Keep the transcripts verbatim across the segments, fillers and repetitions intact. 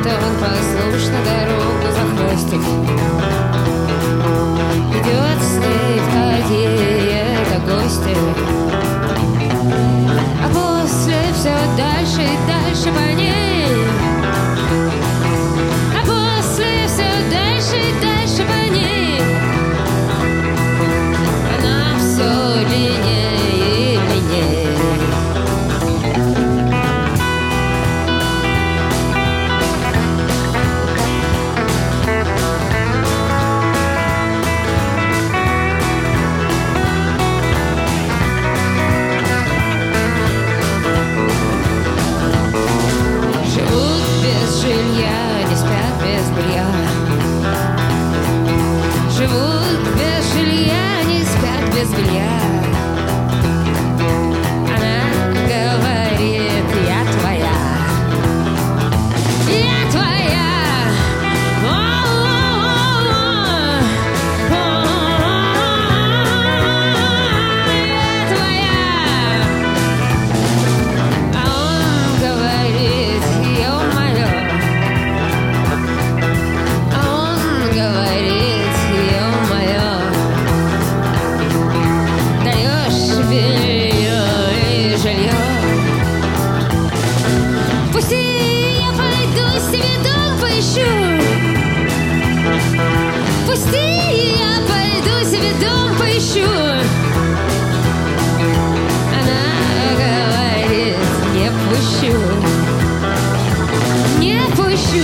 он послушно дорогу за хвостик идет с ней в какие-то гости. А после все дальше и дальше по ней. А после все дальше и дальше по ней. Она все длиннее и длиннее. Живут без жилья, не спят без белья. Она говорит: я твоя, я твоя. Я твоя. А он говорит: ё-моё. А он говорит: ё-моё. Даешь белье и жилье. Пусти, я пойду себе дом поищу. Пусти, я пойду себе дом поищу. Она говорит: не пущу, не пущу.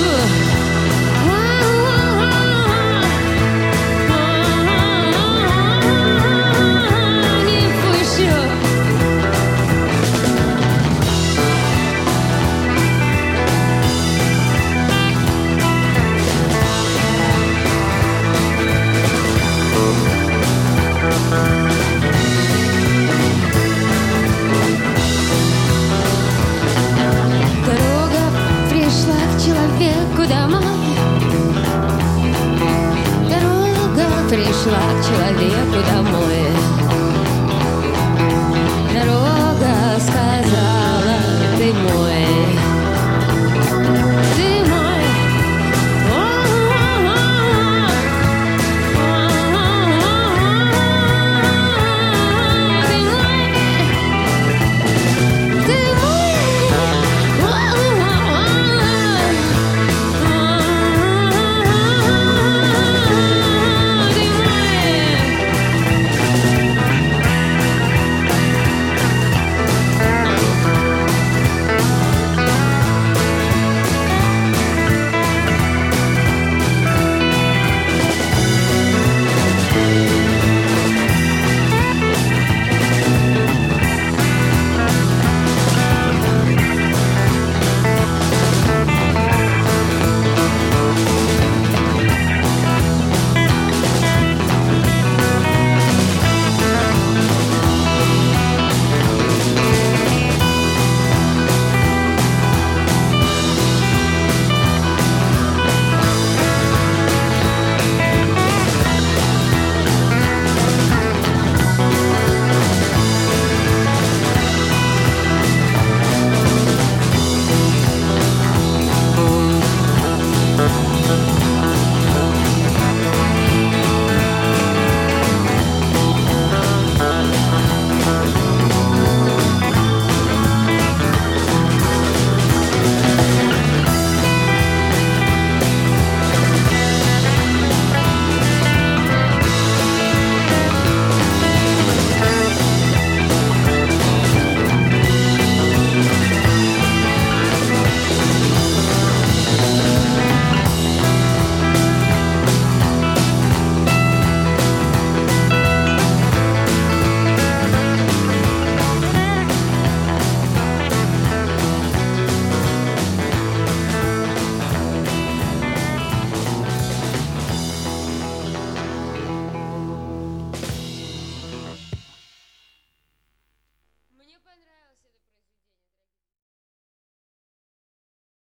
Дорога пришла к человеку домой. Дорога пришла к человеку домой.